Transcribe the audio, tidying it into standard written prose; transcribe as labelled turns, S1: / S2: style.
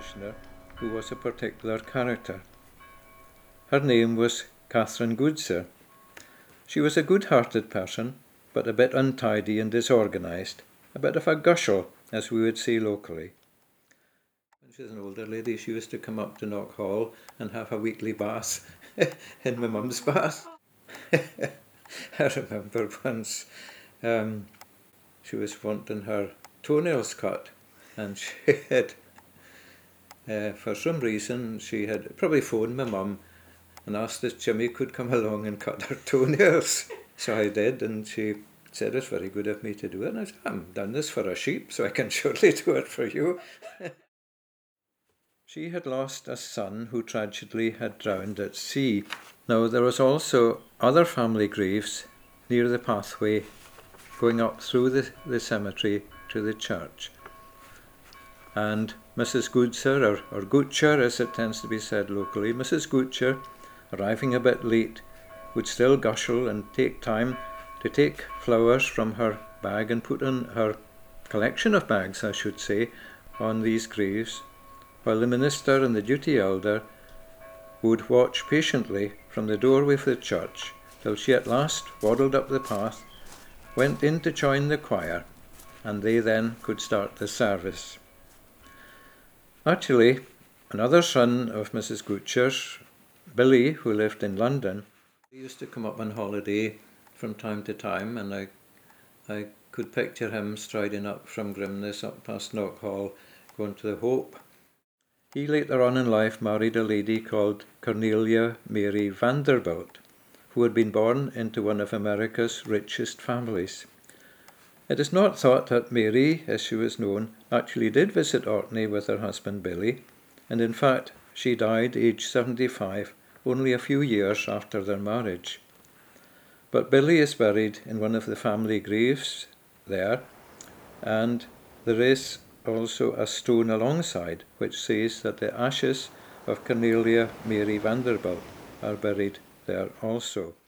S1: parishioner who was a particular character. Her name was Catherine Goodser. She was a good-hearted person, but a bit untidy and disorganised, a bit of a gushel, as we would say locally. When she was an older lady, she used to come up to Knockhall and have a weekly bath in my mum's bath. I remember once she was wanting her toenails cut, and she had, for some reason, she had probably phoned my mum and asked if Jimmy could come along and cut her toenails. So I did, and she said it's very good of me to do it. And I said, I haven't done this for a sheep, so I can surely do it for you. She had lost a son who tragically had drowned at sea. Now, there was also other family graves near the pathway going up through the cemetery to the church. And Mrs. Goodser, or Goocher as it tends to be said locally, Mrs. Goocher, arriving a bit late, would still gushel and take time to take flowers from her bag and put in her collection of bags, I should say, on these graves, while the minister and the duty elder would watch patiently from the doorway of the church till she at last waddled up the path, went in to join the choir, and they then could start the service. Actually, another son of Mrs. Goocher's, Billy, who lived in London, he used to come up on holiday from time to time, and I could picture him striding up from Grimness up past Knockhall, going to the Hope. He later on in life married a lady called Cornelia Mary Vanderbilt, who had been born into one of America's richest families. It is not thought that Mary, as she was known, actually did visit Orkney with her husband Billy, and in fact she died aged 75, only a few years after their marriage. But Billy is buried in one of the family graves there, and there is also a stone alongside which says that the ashes of Cornelia Mary Vanderbilt are buried there also.